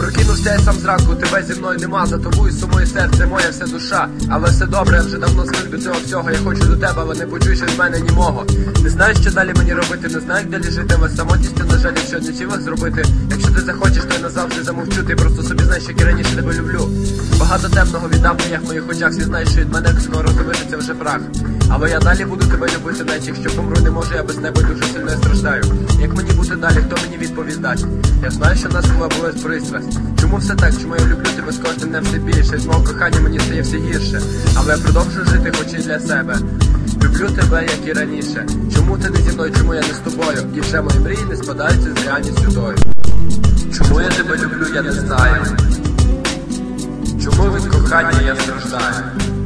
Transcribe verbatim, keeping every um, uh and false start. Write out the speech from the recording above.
Прокинувся я сам зранку, тебе зі мною нема. За тобою сумує серце, моя вся душа. Але все добре, я вже давно звик до цього всього. Я хочу до тебе, але не почуєш від мене німого. Не знаю, що далі мені робити, не знаю, де жити. Але самотністю, на жаль, що не сілах зробити. Якщо ти захочеш, то я назавжди замовчу. Ти просто собі знаєш, як і раніше тебе люблю. Багато темного віддав в моїх очах. Всі знаєш, що від мене скоро залишиться вже прах. Але я далі буду тебе любити, навіть якщо помру, не можу, я без тебе дуже сильно страждаю. Як мені бути далі, хто мені відповість дасть? Я знаю, що в нас була була пристрасть. Чому все так? Чому я люблю тебе з кожним днем все більше? Від мого кохання мені стає все гірше. Але я продовжую жити, хоч і для себе. Люблю тебе, як і раніше. Чому ти не зі мною, чому я не з тобою? І вже мої мрії не спадаються з реальністю тою. Чому я тебе люблю, я не знаю. Чому від кохання я страждаю?